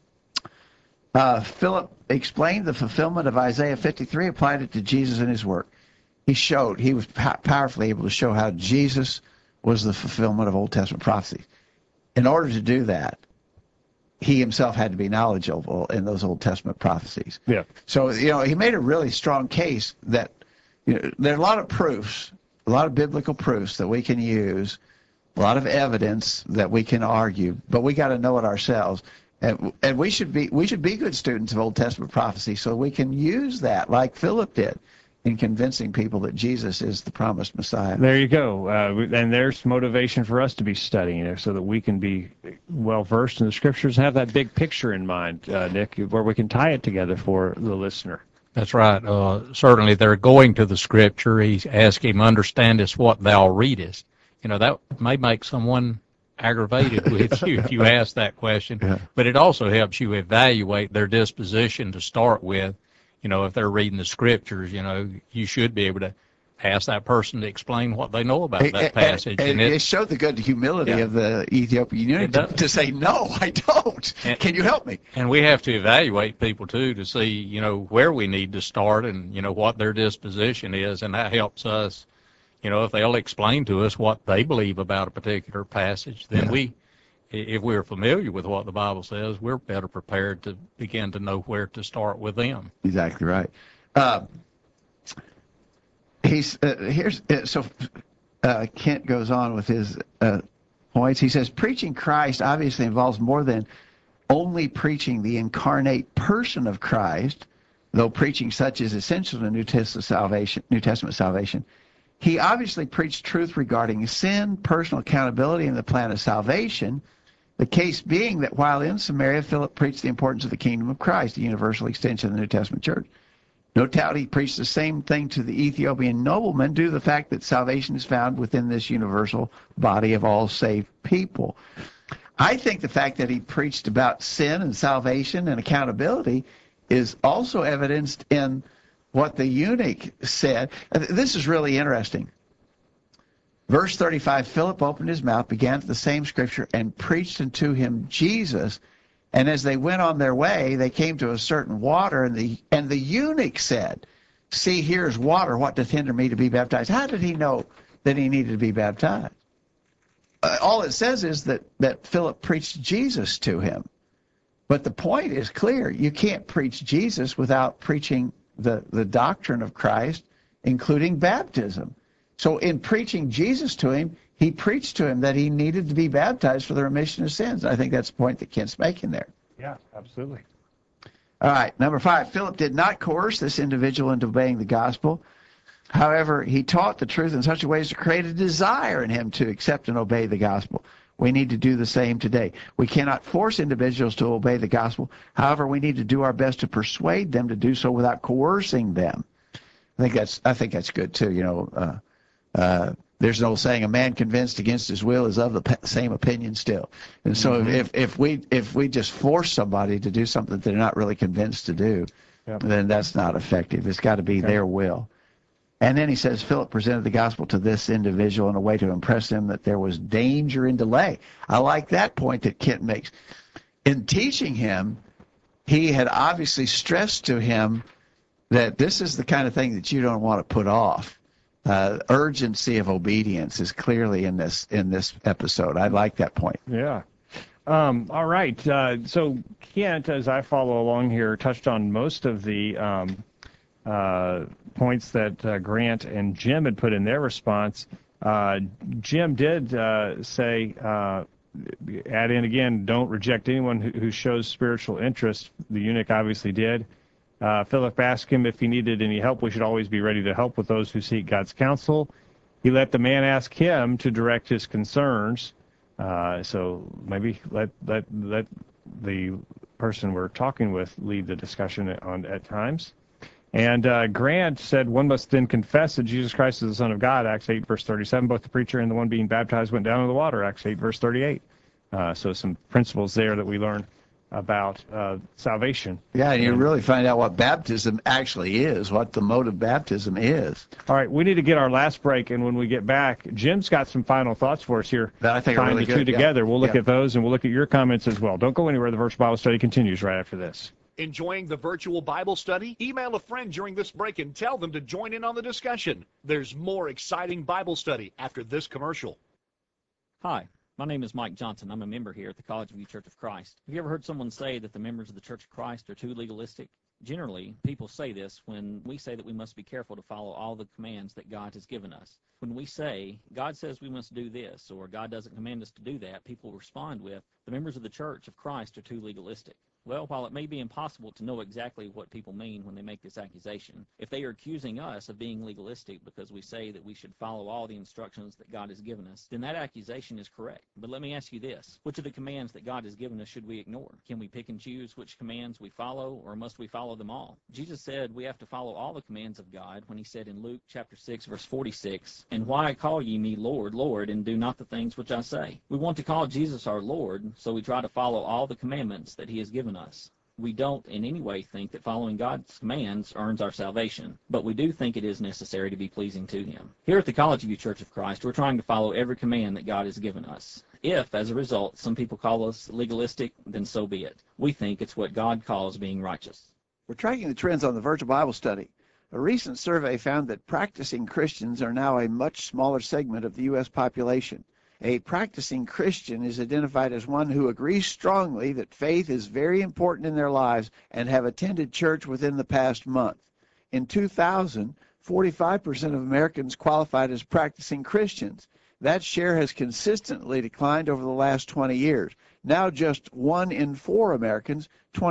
Philip explained the fulfillment of Isaiah 53, applied it to Jesus and his work. He was powerfully able to show how Jesus was the fulfillment of Old Testament prophecy. In order to do that, he himself had to be knowledgeable in those Old Testament prophecies. Yeah. So, he made a really strong case that there are a lot of proofs, a lot of biblical proofs that we can use, a lot of evidence that we can argue, but we got to know it ourselves. And we should be good students of Old Testament prophecy so we can use that like Philip did in convincing people that Jesus is the promised Messiah. There you go. And there's motivation for us to be studying it so that we can be well-versed in the Scriptures and have that big picture in mind, Nick, where we can tie it together for the listener. That's right. Certainly they're going to the Scripture. He's asking him, understandest what thou readest. That may make someone aggravated with you if you ask that question. Yeah. But it also helps you evaluate their disposition to start with. If they're reading the Scriptures, you should be able to ask that person to explain what they know about that passage. And it showed the good humility of the Ethiopian eunuch to say, no, I don't. Can you help me? And we have to evaluate people, too, to see, where we need to start and, what their disposition is. And that helps us, if they'll explain to us what they believe about a particular passage, then if we're familiar with what the Bible says, we're better prepared to begin to know where to start with them. Exactly right. Kent goes on with his points. He says, preaching Christ obviously involves more than only preaching the incarnate person of Christ, though preaching such is essential to New Testament salvation. He obviously preached truth regarding sin, personal accountability, and the plan of salvation. The case being that while in Samaria, Philip preached the importance of the kingdom of Christ, the universal extension of the New Testament church. No doubt he preached the same thing to the Ethiopian nobleman due to the fact that salvation is found within this universal body of all saved people. I think the fact that he preached about sin and salvation and accountability is also evidenced in what the eunuch said. This is really interesting. Verse 35, Philip opened his mouth, began at the same scripture, and preached unto him Jesus. And as they went on their way, they came to a certain water, and the eunuch said, see, here's water. What doth hinder me to be baptized? How did he know that he needed to be baptized? All it says is that Philip preached Jesus to him. But the point is clear. You can't preach Jesus without preaching the doctrine of Christ, including baptism. So in preaching Jesus to him, he preached to him that he needed to be baptized for the remission of sins. I think that's the point that Kent's making there. Yeah, absolutely. All right, number 5, Philip did not coerce this individual into obeying the gospel. However, he taught the truth in such a way as to create a desire in him to accept and obey the gospel. We need to do the same today. We cannot force individuals to obey the gospel. However, we need to do our best to persuade them to do so without coercing them. I think that's good too. There's an old saying: a man convinced against his will is of the same opinion still. And so if we just force somebody to do something that they're not really convinced to do, then that's not effective. It's got to be their will. And then he says, Philip presented the gospel to this individual in a way to impress him that there was danger in delay. I like that point that Kent makes. In teaching him, he had obviously stressed to him that this is the kind of thing that you don't want to put off. urgency of obedience is clearly in this episode. I like that point. Yeah. All right. So Kent, as I follow along here, touched on most of the points that Grant and Jim had put in their response. Jim did say, add in again, don't reject anyone who shows spiritual interest. The eunuch obviously did. Philip asked him if he needed any help. We should always be ready to help with those who seek God's counsel. He let the man ask him to direct his concerns. So maybe let the person we're talking with lead the discussion at times. And Grant said, one must then confess that Jesus Christ is the Son of God, Acts 8, verse 37. Both the preacher and the one being baptized went down in the water, Acts 8, verse 38. So some principles there that we learn about salvation. Yeah, and you really find out what baptism actually is, what the mode of baptism is. All right, we need to get our last break, and when we get back, Jim's got some final thoughts for us here. That I think are tying really the two good. together. Yeah. We'll look at those, and we'll look at your comments as well. Don't go anywhere. The Virtual Bible Study continues right after this. Enjoying the virtual Bible study? Email a friend during this break and tell them to join in on the discussion. There's more exciting Bible study after this commercial. Hi, my name is Mike Johnson. I'm a member here at the College View Church of Christ. Have you ever heard someone say that the members of the Church of Christ are too legalistic? Generally, people say this when we say that we must be careful to follow all the commands that God has given us. When we say, God says we must do this, or God doesn't command us to do that, people respond with, the members of the Church of Christ are too legalistic. Well, while it may be impossible to know exactly what people mean when they make this accusation, if they are accusing us of being legalistic because we say that we should follow all the instructions that God has given us, then that accusation is correct. But let me ask you this. Which of the commands that God has given us should we ignore? Can we pick and choose which commands we follow, or must we follow them all? Jesus said we have to follow all the commands of God when he said in Luke chapter 6, verse 46, "And why call ye me Lord, Lord, and do not the things which I say?" We want to call Jesus our Lord, so we try to follow all the commandments that he has given us. We don't in any way think that following God's commands earns our salvation, but we do think it is necessary to be pleasing to him. Here at the College View Church of Christ, we're trying to follow every command that God has given us. If, as a result, some people call us legalistic, then so be it. We think it's what God calls being righteous. We're tracking the trends on the Virtual Bible Study. A recent survey found that practicing Christians are now a much smaller segment of the U.S. population. A practicing Christian is identified as one who agrees strongly that faith is very important in their lives and have attended church within the past month. In 2000, 45% of Americans qualified as practicing Christians. That share has consistently declined over the last 20 years. Now just 1 in 4 Americans,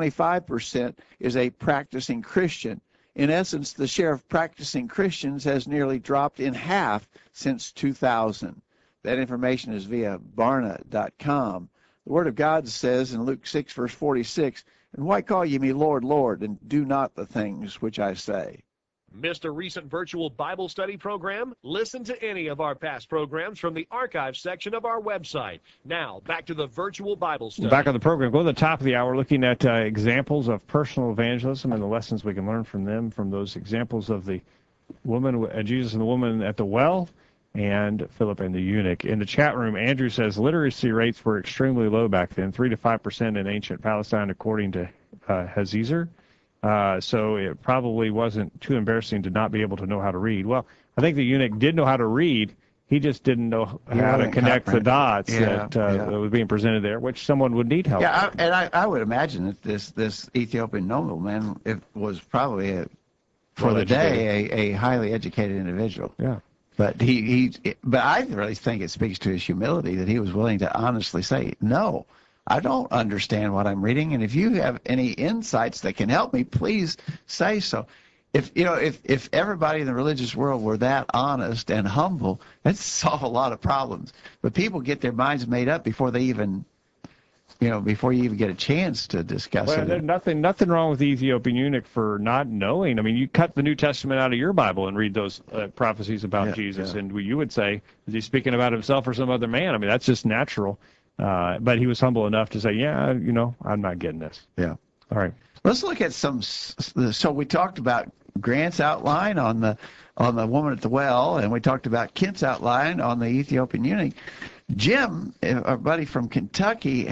25%, is a practicing Christian. In essence, the share of practicing Christians has nearly dropped in half since 2000. That information is via Barna.com. The Word of God says in Luke 6, verse 46, "And why call ye me Lord, Lord, and do not the things which I say?" Missed a recent virtual Bible study program? Listen to any of our past programs from the archive section of our website. Now, back to the virtual Bible study. Back on the program, go to the top of the hour, looking at examples of personal evangelism and the lessons we can learn from them, from those examples of the woman, Jesus and the woman at the well, and Philip and the eunuch. In the chat room, Andrew says literacy rates were extremely low back then, 3 to 5% in ancient Palestine, according to Hazeer. So it probably wasn't too embarrassing to not be able to know how to read. Well, I think the eunuch did know how to read. He just didn't know how to connect the dots that was being presented there, which someone would need help. Yeah, and I would imagine that this Ethiopian nobleman, it was probably for the day a highly educated individual. Yeah. But but I really think it speaks to his humility that he was willing to honestly say, "No, I don't understand what I'm reading, and if you have any insights that can help me, please say so." If everybody in the religious world were that honest and humble, that'd solve a lot of problems. But people get their minds made up before they even, before you even get a chance to discuss it. Well, there's nothing wrong with the Ethiopian eunuch for not knowing. I mean, you cut the New Testament out of your Bible and read those prophecies about Jesus, and you would say, is he speaking about himself or some other man? I mean, that's just natural. But he was humble enough to say, yeah, I'm not getting this. Yeah. All right. Let's look at so we talked about Grant's outline on the woman at the well, and we talked about Kent's outline on the Ethiopian eunuch. Jim, our buddy from Kentucky,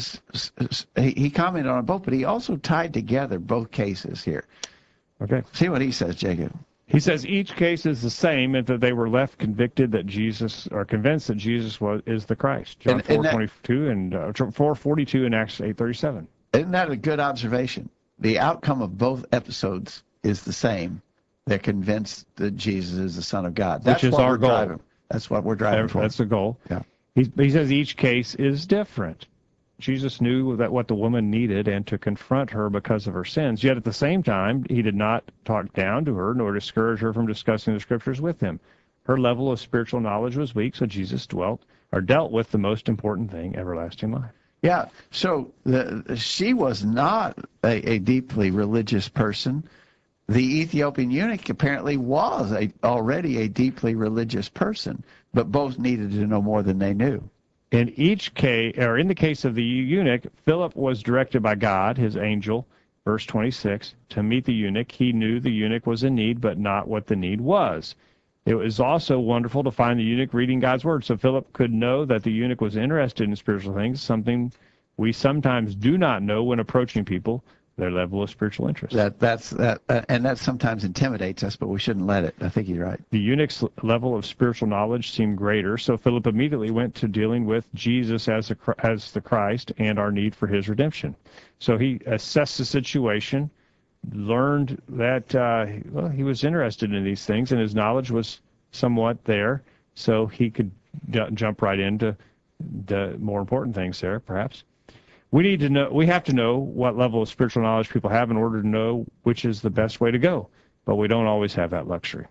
he commented on both, but he also tied together both cases here. Okay. See what he says, Jacob. He says each case is the same, and that they were left convicted that Jesus, or convinced that Jesus is the Christ. John 4:22 and 4:42 and Acts 8:37. Isn't that a good observation? The outcome of both episodes is the same. They're convinced that Jesus is the Son of God. That's Which is what our we're goal. driving. That's what we're driving for. That's the goal. Yeah. He says each case is different. Jesus knew that what the woman needed and to confront her because of her sins. Yet at the same time, he did not talk down to her nor discourage her from discussing the scriptures with him. Her level of spiritual knowledge was weak, so Jesus dealt with the most important thing, everlasting life. Yeah, so she was not a deeply religious person. The Ethiopian eunuch apparently was already a deeply religious person, but both needed to know more than they knew. In each case, or in the case of the eunuch, Philip was directed by God, his angel, verse 26, to meet the eunuch. He knew the eunuch was in need, but not what the need was. It was also wonderful to find the eunuch reading God's word, so Philip could know that the eunuch was interested in spiritual things, something we sometimes do not know when approaching people, their level of spiritual interest. And that sometimes intimidates us, but we shouldn't let it. I think you're right. The eunuch's level of spiritual knowledge seemed greater, so Philip immediately went to dealing with Jesus as the Christ and our need for his redemption. So he assessed the situation, learned that he was interested in these things, and his knowledge was somewhat there, so he could jump right into the more important things there, perhaps. We have to know what level of spiritual knowledge people have in order to know which is the best way to go, but we don't always have that luxury.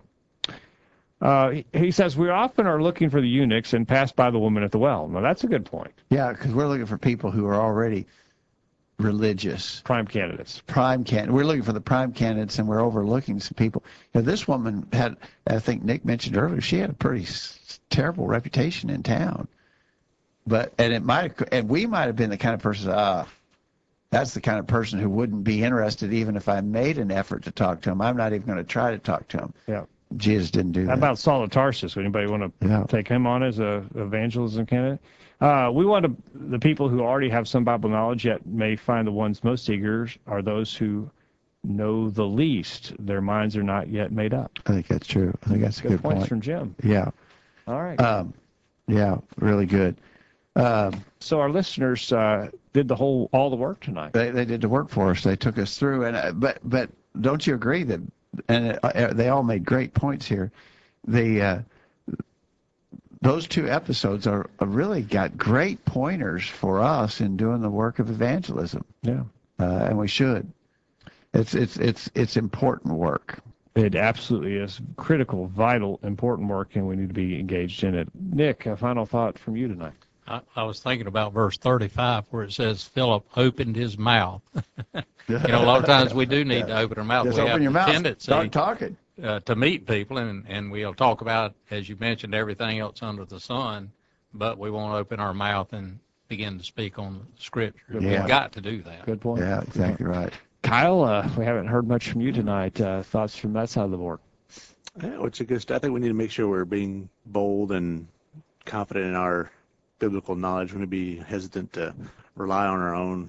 He says, we often are looking for the eunuchs and pass by the woman at the well. Now, that's a good point. Yeah, because we're looking for people who are already religious. Prime candidates. We're looking for the prime candidates, and we're overlooking some people. Now, this woman had, I think Nick mentioned earlier, she had a pretty terrible reputation in town. And we might have been the kind of person, that's the kind of person who wouldn't be interested even if I made an effort to talk to him. I'm not even going to try to talk to him. Yeah. Jesus didn't do that. How about Saul of Tarsus? Would anybody want to take him on as a evangelism candidate? We want the people who already have some Bible knowledge yet may find the ones most eager are those who know the least. Their minds are not yet made up. I think that's true. I think that's a good points point. from Jim. Yeah. All right. Yeah, really good. So our listeners did all the work tonight. They did the work for us. They took us through, and but don't you agree that? And they all made great points here. Those two episodes are really got great pointers for us in doing the work of evangelism. Yeah, and we should. It's important work. It absolutely is critical, vital, important work, and we need to be engaged in it. Nick, a final thought from you tonight. I was thinking about verse 35 where it says Philip opened his mouth. A lot of times we do need to open our mouth. Just we open have your mouth. tendency Start talking. To meet people, and we'll talk about, as you mentioned, everything else under the sun, but we won't open our mouth and begin to speak on the Scripture. Yeah. We've got to do that. Good point. Yeah, exactly right. Kyle, we haven't heard much from you tonight. Thoughts from that side of the board? Yeah, which is good. I think we need to make sure we're being bold and confident in our biblical knowledge. We're going to be hesitant to rely on our own,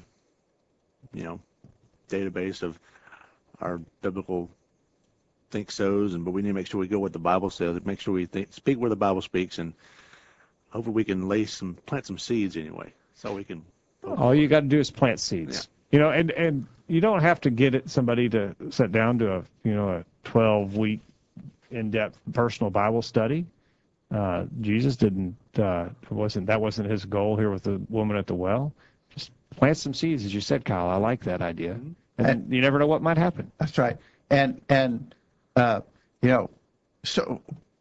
database of our biblical think-sos, but we need to make sure we go what the Bible says. Make sure we speak where the Bible speaks, and hopefully we can plant some seeds anyway, so we can. All you got to do is plant seeds. Yeah. And you don't have to get somebody to sit down to a 12-week in-depth personal Bible study. Jesus didn't. That wasn't his goal here with the woman at the well. Just plant some seeds, as you said, Kyle. I like that idea. Mm-hmm. And you never know what might happen. That's right. And so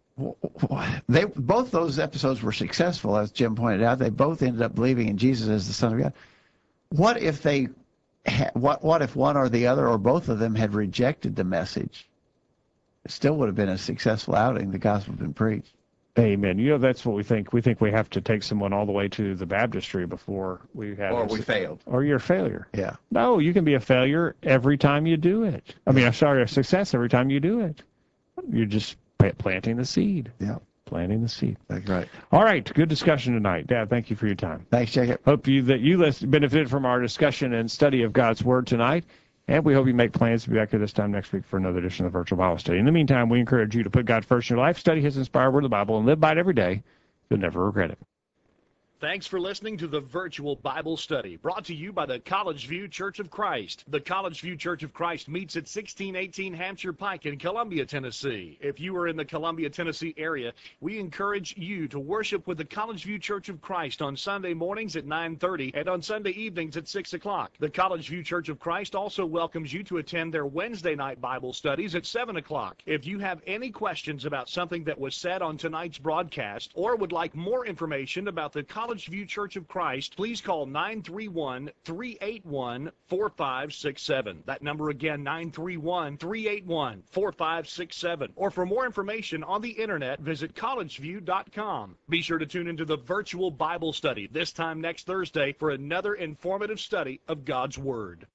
both those episodes were successful, as Jim pointed out. They both ended up believing in Jesus as the Son of God. What if what if one or the other or both of them had rejected the message? It still would have been a successful outing. The gospel had been preached. Amen. That's what we think. We think we have to take someone all the way to the baptistry before we have. Or we failed. Or you're a failure. Yeah. No, you can be a failure every time you do it. A success every time you do it. You're just planting the seed. Yeah. Planting the seed. That's right. All right. Good discussion tonight. Dad, thank you for your time. Thanks, Jacob. Hope that you benefited from our discussion and study of God's Word tonight. And we hope you make plans to be back here this time next week for another edition of the Virtual Bible Study. In the meantime, we encourage you to put God first in your life, study His inspired Word of the Bible, and live by it every day. You'll never regret it. Thanks for listening to the Virtual Bible Study, brought to you by the College View Church of Christ. The College View Church of Christ meets at 1618 Hampshire Pike in Columbia, Tennessee. If you are in the Columbia, Tennessee area, we encourage you to worship with the College View Church of Christ on Sunday mornings at 9:30 and on Sunday evenings at 6 o'clock. The College View Church of Christ also welcomes you to attend their Wednesday night Bible studies at 7 o'clock. If you have any questions about something that was said on tonight's broadcast or would like more information about the College View Church of Christ, please call 931-381-4567. That number again, 931-381-4567. Or for more information on the internet, visit collegeview.com. Be sure to tune into the Virtual Bible Study this time next Thursday for another informative study of God's Word.